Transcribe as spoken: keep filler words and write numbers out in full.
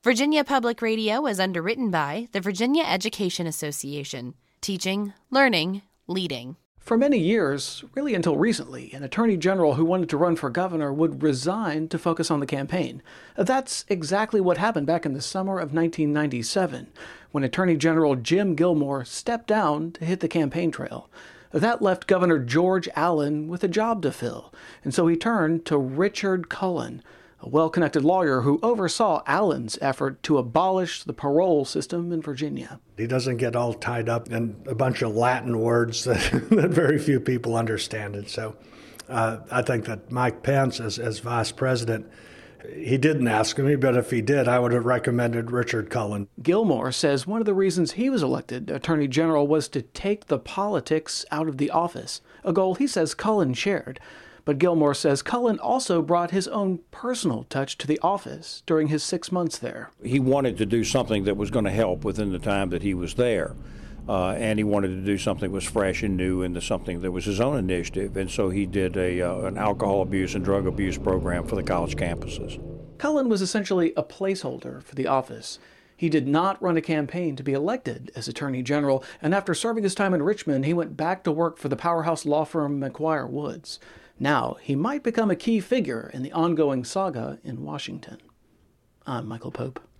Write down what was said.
Virginia Public Radio is underwritten by the Virginia Education Association. Teaching, learning, leading. For many years, really until recently, an attorney general who wanted to run for governor would resign to focus on the campaign. That's exactly what happened back in the summer of nineteen ninety-seven, when Attorney General Jim Gilmore stepped down to hit the campaign trail. That left Governor George Allen with a job to fill, and so he turned to Richard Cullen, a well-connected lawyer who oversaw Allen's effort to abolish the parole system in Virginia. He doesn't get all tied up in a bunch of Latin words that, that very few people understand. And so uh, I think that Mike Pence, as, as vice president, he didn't ask me, but if he did, I would have recommended Richard Cullen. Gilmore says one of the reasons he was elected attorney general was to take the politics out of the office, a goal he says Cullen shared. But Gilmore says Cullen also brought his own personal touch to the office during his six months there. He wanted to do something that was going to help within the time that he was there. Uh, and he wanted to do something that was fresh and new and something that was his own initiative. And so he did a uh, an alcohol abuse and drug abuse program for the college campuses. Cullen was essentially a placeholder for the office. He did not run a campaign to be elected as Attorney General, and after serving his time in Richmond, he went back to work for the powerhouse law firm McGuire Woods. Now, he might become a key figure in the ongoing saga in Washington. I'm Michael Pope.